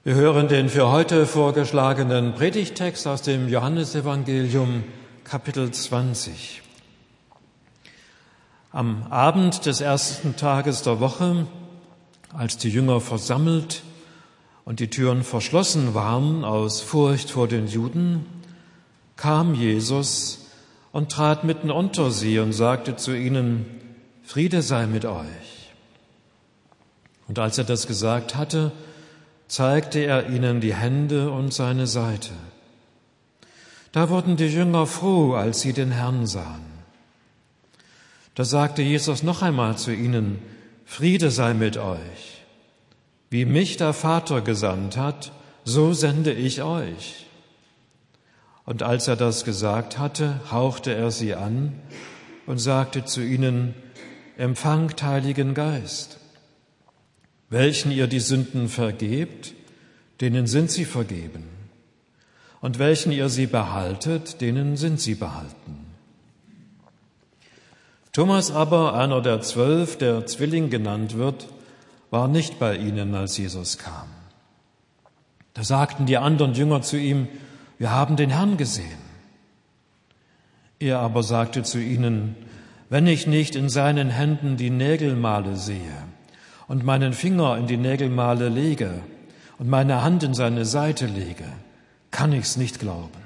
Wir hören den für heute vorgeschlagenen Predigttext aus dem Johannesevangelium, Kapitel 20. Am Abend des ersten Tages der Woche, als die Jünger versammelt und die Türen verschlossen waren aus Furcht vor den Juden, kam Jesus und trat mitten unter sie und sagte zu ihnen: Friede sei mit euch. Und als er das gesagt hatte, zeigte er ihnen die Hände und seine Seite. Da wurden die Jünger froh, als sie den Herrn sahen. Da sagte Jesus noch einmal zu ihnen: Friede sei mit euch. Wie mich der Vater gesandt hat, so sende ich euch. Und als er das gesagt hatte, hauchte er sie an und sagte zu ihnen: Empfangt Heiligen Geist. Welchen ihr die Sünden vergebt, denen sind sie vergeben. Und welchen ihr sie behaltet, denen sind sie behalten. Thomas aber, einer der 12, der Zwilling genannt wird, war nicht bei ihnen, als Jesus kam. Da sagten die anderen Jünger zu ihm: Wir haben den Herrn gesehen. Er aber sagte zu ihnen: Wenn ich nicht in seinen Händen die Nägelmale sehe und meinen Finger in die Nägelmale lege und meine Hand in seine Seite lege, kann ich's nicht glauben.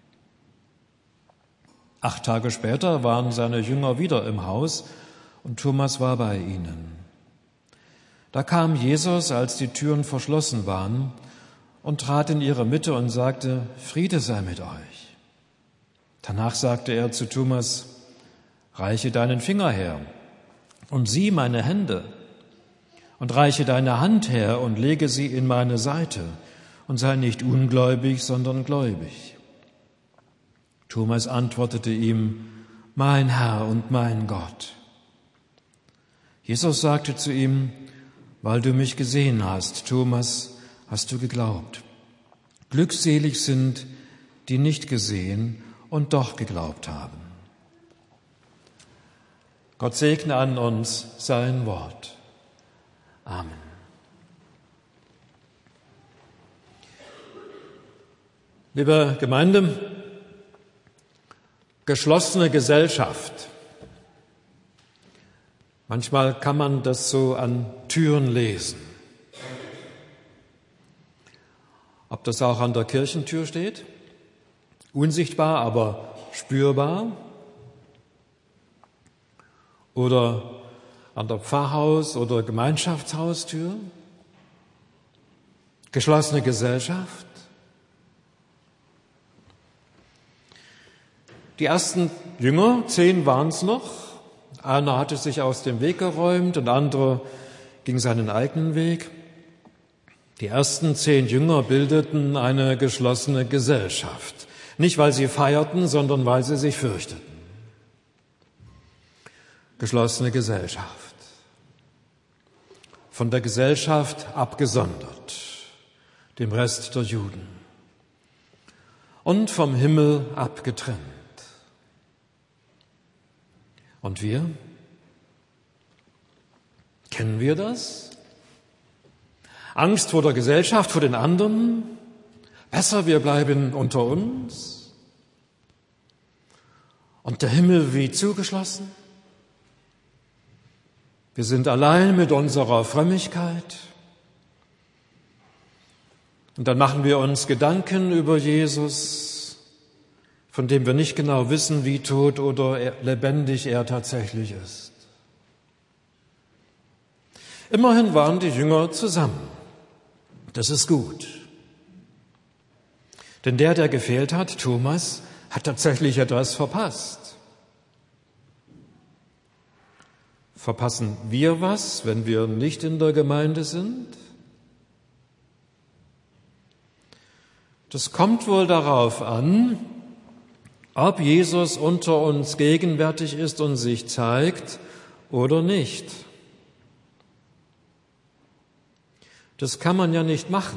8 Tage später waren seine Jünger wieder im Haus und Thomas war bei ihnen. Da kam Jesus, als die Türen verschlossen waren, und trat in ihre Mitte und sagte: Friede sei mit euch. Danach sagte er zu Thomas: Reiche deinen Finger her und sieh meine Hände. Und reiche deine Hand her und lege sie in meine Seite und sei nicht ungläubig, sondern gläubig. Thomas antwortete ihm: Mein Herr und mein Gott. Jesus sagte zu ihm: Weil du mich gesehen hast, Thomas, hast du geglaubt. Glückselig sind, die nicht gesehen und doch geglaubt haben. Gott segne an uns sein Wort. Amen. Liebe Gemeinde, geschlossene Gesellschaft. Manchmal kann man das so an Türen lesen. Ob das auch an der Kirchentür steht? Unsichtbar, aber spürbar? Oder an der Pfarrhaus- oder Gemeinschaftshaustür? Geschlossene Gesellschaft? Die ersten Jünger, 10 waren es noch. Einer hatte sich aus dem Weg geräumt und andere ging seinen eigenen Weg. Die ersten 10 Jünger bildeten eine geschlossene Gesellschaft. Nicht, weil sie feierten, sondern weil sie sich fürchteten. Geschlossene Gesellschaft. Von der Gesellschaft abgesondert, dem Rest der Juden. Und vom Himmel abgetrennt. Und wir? Kennen wir das? Angst vor der Gesellschaft, vor den anderen? Besser, wir bleiben unter uns? Und der Himmel wie zugeschlossen? Wir sind allein mit unserer Frömmigkeit. Und dann machen wir uns Gedanken über Jesus, von dem wir nicht genau wissen, wie tot oder lebendig er tatsächlich ist. Immerhin waren die Jünger zusammen. Das ist gut. Denn der gefehlt hat, Thomas, hat tatsächlich etwas verpasst. Verpassen wir was, wenn wir nicht in der Gemeinde sind? Das kommt wohl darauf an, ob Jesus unter uns gegenwärtig ist und sich zeigt oder nicht. Das kann man ja nicht machen.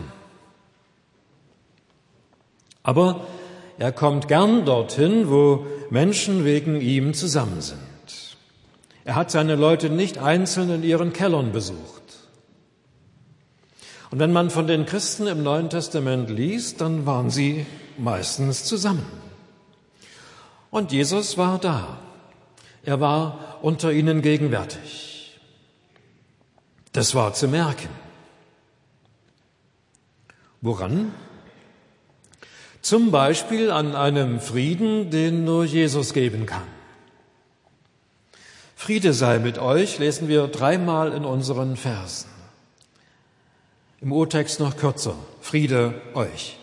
Aber er kommt gern dorthin, wo Menschen wegen ihm zusammen sind. Er hat seine Leute nicht einzeln in ihren Kellern besucht. Und wenn man von den Christen im Neuen Testament liest, dann waren sie meistens zusammen. Und Jesus war da. Er war unter ihnen gegenwärtig. Das war zu merken. Woran? Zum Beispiel an einem Frieden, den nur Jesus geben kann. Friede sei mit euch, lesen wir 3-mal in unseren Versen. Im Urtext noch kürzer. Friede euch.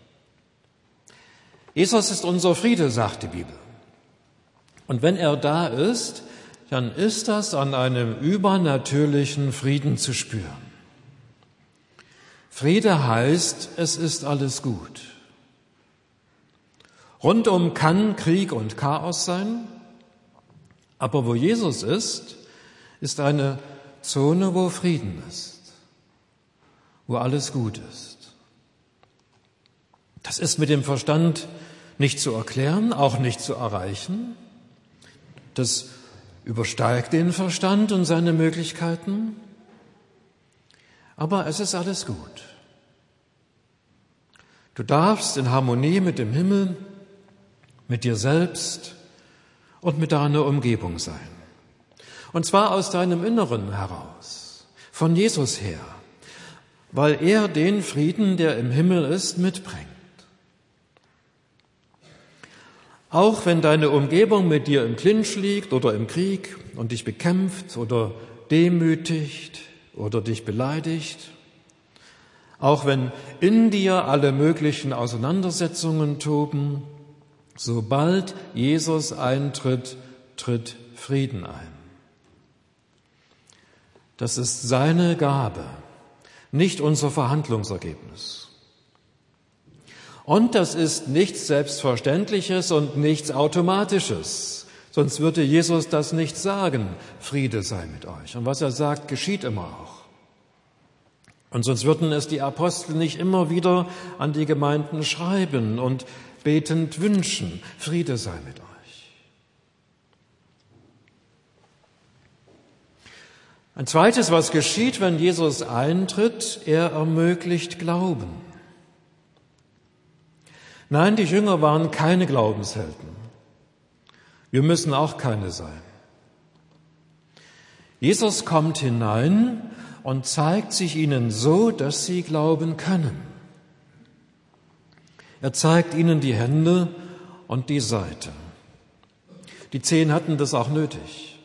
Jesus ist unser Friede, sagt die Bibel. Und wenn er da ist, dann ist das an einem übernatürlichen Frieden zu spüren. Friede heißt, es ist alles gut. Rundum kann Krieg und Chaos sein, aber wo Jesus ist, ist eine Zone, wo Frieden ist, wo alles gut ist. Das ist mit dem Verstand nicht zu erklären, auch nicht zu erreichen. Das übersteigt den Verstand und seine Möglichkeiten, aber es ist alles gut. Du darfst in Harmonie mit dem Himmel, mit dir selbst und mit deiner Umgebung sein. Und zwar aus deinem Inneren heraus, von Jesus her, weil er den Frieden, der im Himmel ist, mitbringt. Auch wenn deine Umgebung mit dir im Clinch liegt oder im Krieg und dich bekämpft oder demütigt oder dich beleidigt, auch wenn in dir alle möglichen Auseinandersetzungen toben, sobald Jesus eintritt, tritt Frieden ein. Das ist seine Gabe, nicht unser Verhandlungsergebnis. Und das ist nichts Selbstverständliches und nichts Automatisches. Sonst würde Jesus das nicht sagen, Friede sei mit euch. Und was er sagt, geschieht immer auch. Und sonst würden es die Apostel nicht immer wieder an die Gemeinden schreiben und betend wünschen, Friede sei mit euch. Ein zweites, was geschieht, wenn Jesus eintritt, er ermöglicht Glauben. Nein, die Jünger waren keine Glaubenshelden. Wir müssen auch keine sein. Jesus kommt hinein und zeigt sich ihnen so, dass sie glauben können. Er zeigt ihnen die Hände und die Seite. Die 10 hatten das auch nötig.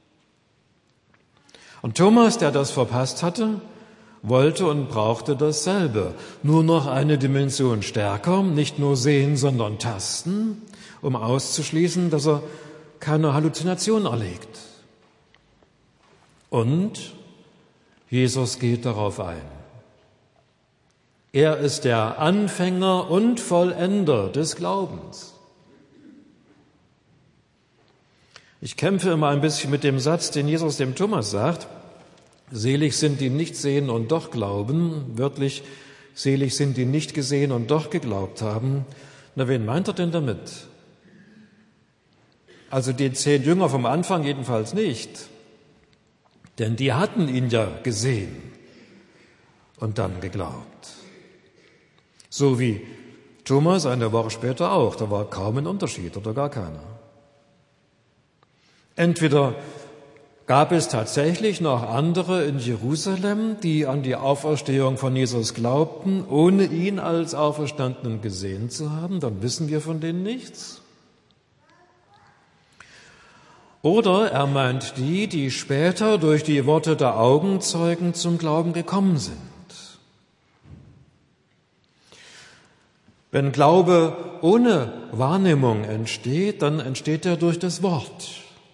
Und Thomas, der das verpasst hatte, wollte und brauchte dasselbe, nur noch eine Dimension stärker, nicht nur sehen, sondern tasten, um auszuschließen, dass er keine Halluzination erlegt. Und Jesus geht darauf ein. Er ist der Anfänger und Vollender des Glaubens. Ich kämpfe immer ein bisschen mit dem Satz, den Jesus dem Thomas sagt, selig sind die nicht sehen und doch glauben, wörtlich, selig sind die nicht gesehen und doch geglaubt haben. Na, wen meint er denn damit? Also die 10 Jünger vom Anfang jedenfalls nicht, denn die hatten ihn ja gesehen und dann geglaubt. So wie Thomas eine Woche später auch, da war kaum ein Unterschied oder gar keiner. Entweder gab es tatsächlich noch andere in Jerusalem, die an die Auferstehung von Jesus glaubten, ohne ihn als Auferstandenen gesehen zu haben, dann wissen wir von denen nichts. Oder er meint die, die später durch die Worte der Augenzeugen zum Glauben gekommen sind. Wenn Glaube ohne Wahrnehmung entsteht, dann entsteht er durch das Wort.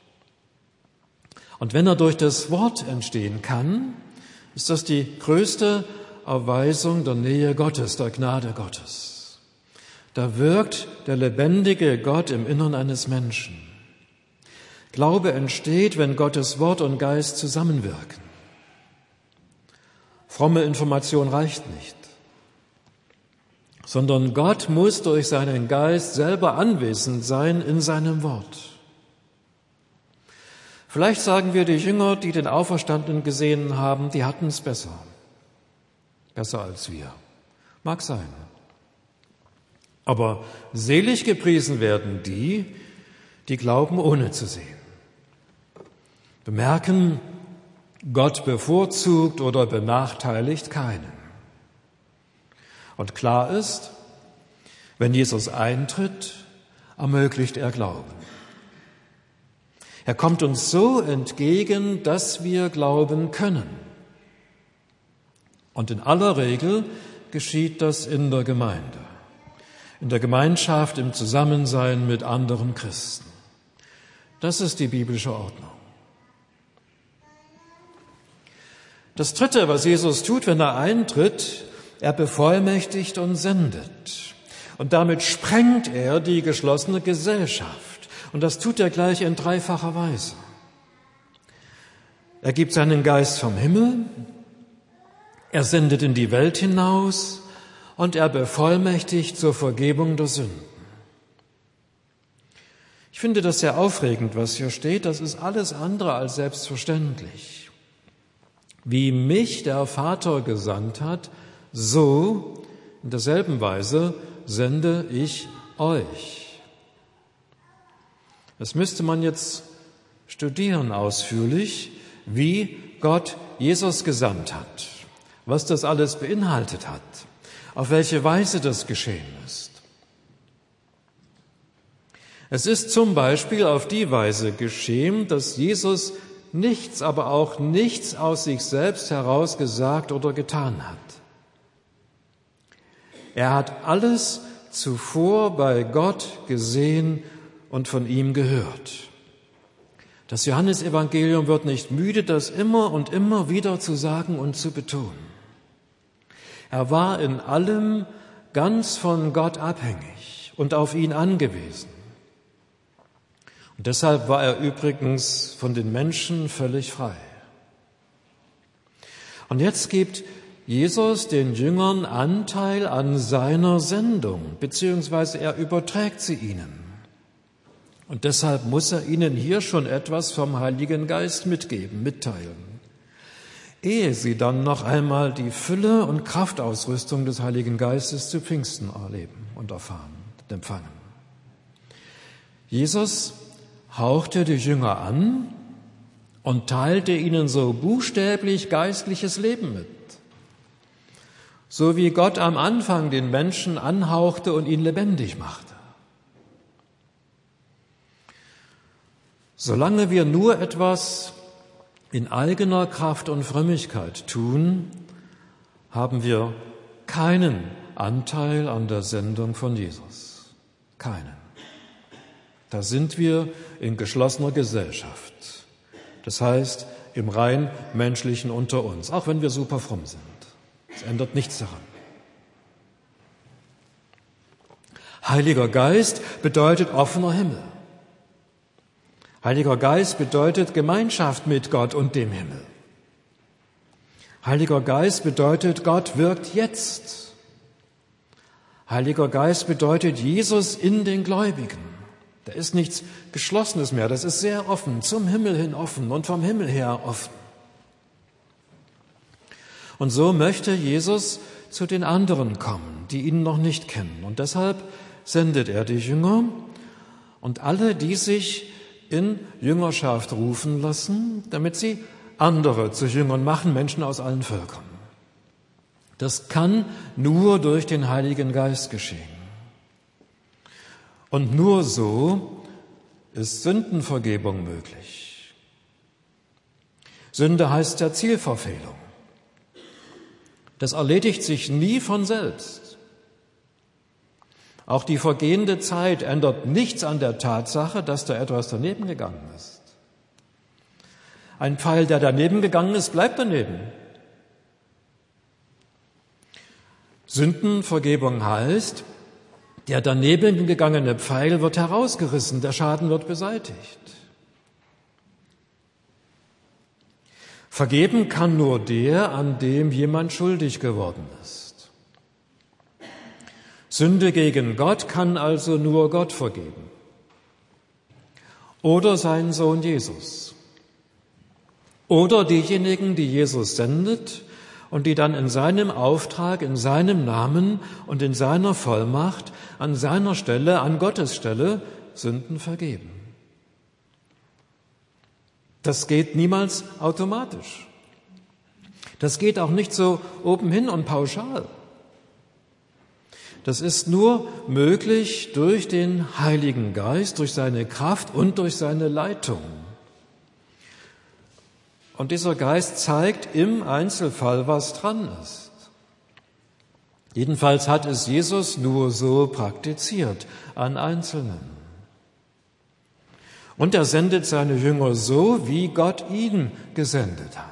Und wenn er durch das Wort entstehen kann, ist das die größte Erweisung der Nähe Gottes, der Gnade Gottes. Da wirkt der lebendige Gott im Innern eines Menschen. Glaube entsteht, wenn Gottes Wort und Geist zusammenwirken. Fromme Information reicht nicht, sondern Gott muss durch seinen Geist selber anwesend sein in seinem Wort. Vielleicht sagen wir, die Jünger, die den Auferstandenen gesehen haben, die hatten es besser. besser als wir. Mag sein. Aber selig gepriesen werden die, die glauben, ohne zu sehen. Bemerken, Gott bevorzugt oder benachteiligt keinen. Und klar ist, wenn Jesus eintritt, ermöglicht er Glauben. Er kommt uns so entgegen, dass wir glauben können. Und in aller Regel geschieht das in der Gemeinde, in der Gemeinschaft, im Zusammensein mit anderen Christen. Das ist die biblische Ordnung. Das Dritte, was Jesus tut, wenn er eintritt, er bevollmächtigt und sendet. Und damit sprengt er die geschlossene Gesellschaft. Und das tut er gleich in dreifacher Weise. Er gibt seinen Geist vom Himmel, er sendet in die Welt hinaus und er bevollmächtigt zur Vergebung der Sünden. Ich finde das sehr aufregend, was hier steht. Das ist alles andere als selbstverständlich. Wie mich der Vater gesandt hat, so in derselben Weise sende ich euch. Das müsste man jetzt studieren ausführlich, wie Gott Jesus gesandt hat, was das alles beinhaltet hat, auf welche Weise das geschehen ist. Es ist zum Beispiel auf die Weise geschehen, dass Jesus nichts, aber auch nichts aus sich selbst heraus gesagt oder getan hat. Er hat alles zuvor bei Gott gesehen und von ihm gehört. Das Johannesevangelium wird nicht müde, das immer und immer wieder zu sagen und zu betonen. Er war in allem ganz von Gott abhängig und auf ihn angewiesen. Und deshalb war er übrigens von den Menschen völlig frei. Und jetzt gibt Jesus den Jüngern Anteil an seiner Sendung, beziehungsweise er überträgt sie ihnen. Und deshalb muss er ihnen hier schon etwas vom Heiligen Geist mitgeben, mitteilen, ehe sie dann noch einmal die Fülle und Kraftausrüstung des Heiligen Geistes zu Pfingsten erleben und erfahren und empfangen. Jesus hauchte die Jünger an und teilte ihnen so buchstäblich geistliches Leben mit. So wie Gott am Anfang den Menschen anhauchte und ihn lebendig machte. Solange wir nur etwas in eigener Kraft und Frömmigkeit tun, haben wir keinen Anteil an der Sendung von Jesus. Keinen. Da sind wir in geschlossener Gesellschaft. Das heißt, im rein menschlichen unter uns, auch wenn wir super fromm sind. Es ändert nichts daran. Heiliger Geist bedeutet offener Himmel. Heiliger Geist bedeutet Gemeinschaft mit Gott und dem Himmel. Heiliger Geist bedeutet, Gott wirkt jetzt. Heiliger Geist bedeutet Jesus in den Gläubigen. Da ist nichts Geschlossenes mehr, das ist sehr offen, zum Himmel hin offen und vom Himmel her offen. Und so möchte Jesus zu den anderen kommen, die ihn noch nicht kennen. Und deshalb sendet er die Jünger und alle, die sich in Jüngerschaft rufen lassen, damit sie andere zu Jüngern machen, Menschen aus allen Völkern. Das kann nur durch den Heiligen Geist geschehen. Und nur so ist Sündenvergebung möglich. Sünde heißt ja Zielverfehlung. Das erledigt sich nie von selbst. Auch die vergehende Zeit ändert nichts an der Tatsache, dass da etwas daneben gegangen ist. Ein Pfeil, der daneben gegangen ist, bleibt daneben. Sündenvergebung heißt, der daneben gegangene Pfeil wird herausgerissen, der Schaden wird beseitigt. Vergeben kann nur der, an dem jemand schuldig geworden ist. Sünde gegen Gott kann also nur Gott vergeben. Oder sein Sohn Jesus. Oder diejenigen, die Jesus sendet und die dann in seinem Auftrag, in seinem Namen und in seiner Vollmacht, an seiner Stelle, an Gottes Stelle Sünden vergeben. Das geht niemals automatisch. Das geht auch nicht so oben hin und pauschal. Das ist nur möglich durch den Heiligen Geist, durch seine Kraft und durch seine Leitung. Und dieser Geist zeigt im Einzelfall, was dran ist. Jedenfalls hat es Jesus nur so praktiziert an Einzelnen. Und er sendet seine Jünger so, wie Gott ihn gesendet hat.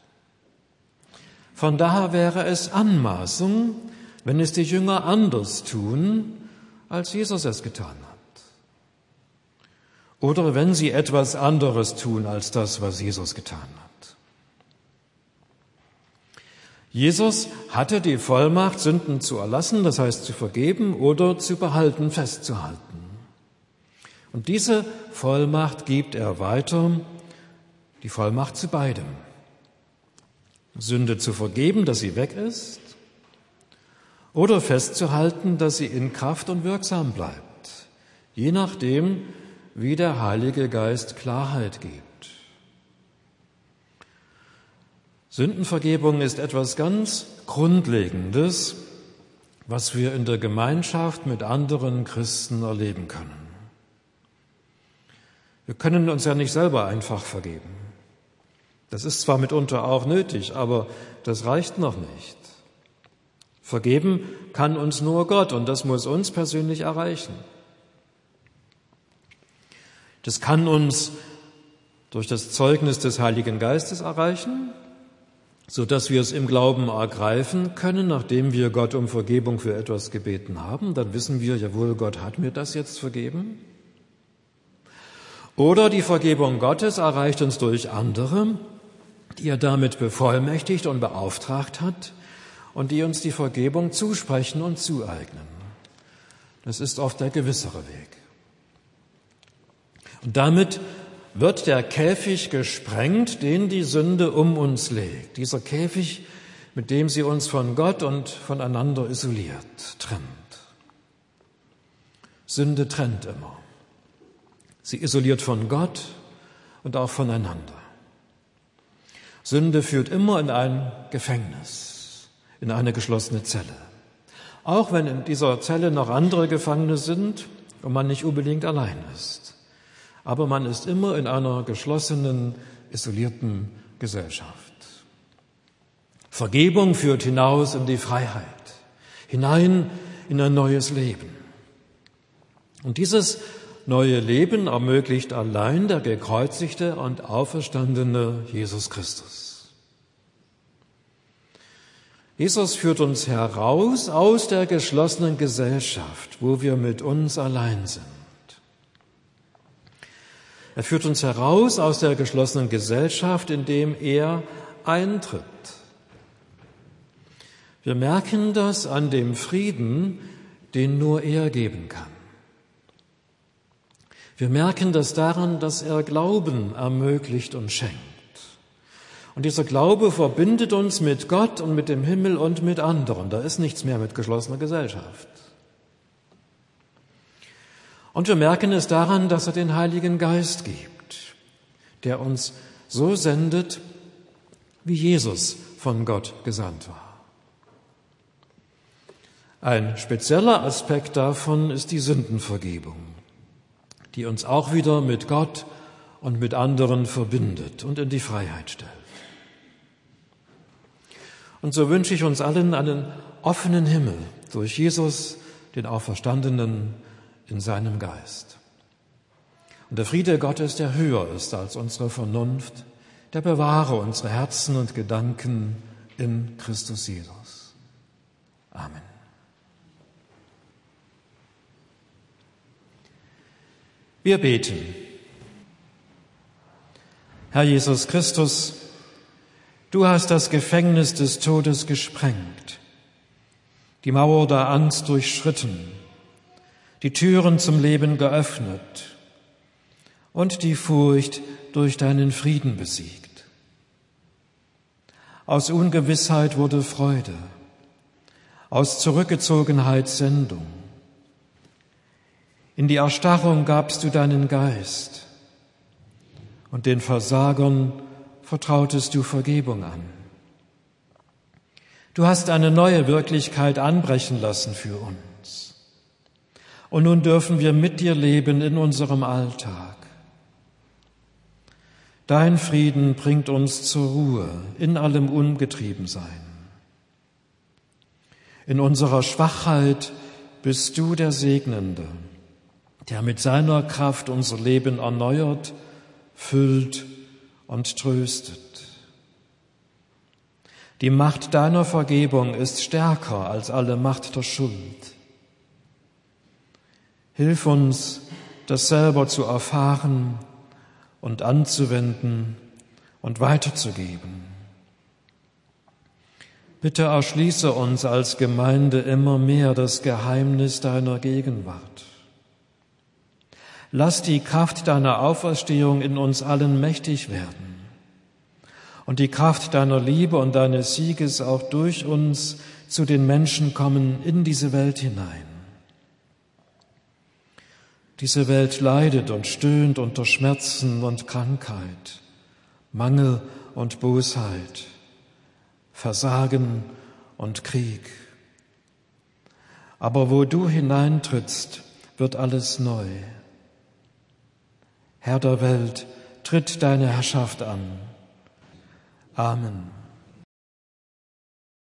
Von daher wäre es Anmaßung, wenn es die Jünger anders tun, als Jesus es getan hat. Oder wenn sie etwas anderes tun, als das, was Jesus getan hat. Jesus hatte die Vollmacht, Sünden zu erlassen, das heißt zu vergeben oder zu behalten, festzuhalten. Und diese Vollmacht gibt er weiter, die Vollmacht zu beidem. Sünde zu vergeben, dass sie weg ist, oder festzuhalten, dass sie in Kraft und wirksam bleibt, je nachdem, wie der Heilige Geist Klarheit gibt. Sündenvergebung ist etwas ganz Grundlegendes, was wir in der Gemeinschaft mit anderen Christen erleben können. Wir können uns ja nicht selber einfach vergeben. Das ist zwar mitunter auch nötig, aber das reicht noch nicht. Vergeben kann uns nur Gott und das muss uns persönlich erreichen. Das kann uns durch das Zeugnis des Heiligen Geistes erreichen, so dass wir es im Glauben ergreifen können, nachdem wir Gott um Vergebung für etwas gebeten haben. Dann wissen wir, jawohl, Gott hat mir das jetzt vergeben. Oder die Vergebung Gottes erreicht uns durch andere, die er damit bevollmächtigt und beauftragt hat und die uns die Vergebung zusprechen und zueignen. Das ist oft der gewissere Weg. Und damit wird der Käfig gesprengt, den die Sünde um uns legt. Dieser Käfig, mit dem sie uns von Gott und voneinander isoliert, trennt. Sünde trennt immer. Sie isoliert von Gott und auch voneinander. Sünde führt immer in ein Gefängnis, in eine geschlossene Zelle. Auch wenn in dieser Zelle noch andere Gefangene sind und man nicht unbedingt allein ist. Aber man ist immer in einer geschlossenen, isolierten Gesellschaft. Vergebung führt hinaus in die Freiheit, hinein in ein neues Leben. Und dieses neue Leben ermöglicht allein der gekreuzigte und auferstandene Jesus Christus. Jesus führt uns heraus aus der geschlossenen Gesellschaft, wo wir mit uns allein sind. Er führt uns heraus aus der geschlossenen Gesellschaft, indem er eintritt. Wir merken das an dem Frieden, den nur er geben kann. Wir merken das daran, dass er Glauben ermöglicht und schenkt. Und dieser Glaube verbindet uns mit Gott und mit dem Himmel und mit anderen. Da ist nichts mehr mit geschlossener Gesellschaft. Und wir merken es daran, dass er den Heiligen Geist gibt, der uns so sendet, wie Jesus von Gott gesandt war. Ein spezieller Aspekt davon ist die Sündenvergebung, die uns auch wieder mit Gott und mit anderen verbindet und in die Freiheit stellt. Und so wünsche ich uns allen einen offenen Himmel durch Jesus, den Auferstandenen, in seinem Geist. Und der Friede Gottes, der höher ist als unsere Vernunft, der bewahre unsere Herzen und Gedanken in Christus Jesus. Amen. Wir beten. Herr Jesus Christus, du hast das Gefängnis des Todes gesprengt, die Mauer der Angst durchschritten, die Türen zum Leben geöffnet und die Furcht durch deinen Frieden besiegt. Aus Ungewissheit wurde Freude, aus Zurückgezogenheit Sendung. In die Erstarrung gabst du deinen Geist und den Versagern vertrautest du Vergebung an. Du hast eine neue Wirklichkeit anbrechen lassen für uns. Und nun dürfen wir mit dir leben in unserem Alltag. Dein Frieden bringt uns zur Ruhe in allem Ungetriebensein. In unserer Schwachheit bist du der Segnende, der mit seiner Kraft unser Leben erneuert, füllt und tröstet. Die Macht deiner Vergebung ist stärker als alle Macht der Schuld. Hilf uns, das selber zu erfahren und anzuwenden und weiterzugeben. Bitte erschließe uns als Gemeinde immer mehr das Geheimnis deiner Gegenwart. Lass die Kraft deiner Auferstehung in uns allen mächtig werden und die Kraft deiner Liebe und deines Sieges auch durch uns zu den Menschen kommen in diese Welt hinein. Diese Welt leidet und stöhnt unter Schmerzen und Krankheit, Mangel und Bosheit, Versagen und Krieg. Aber wo du hineintrittst, wird alles neu. Herr der Welt, tritt deine Herrschaft an. Amen.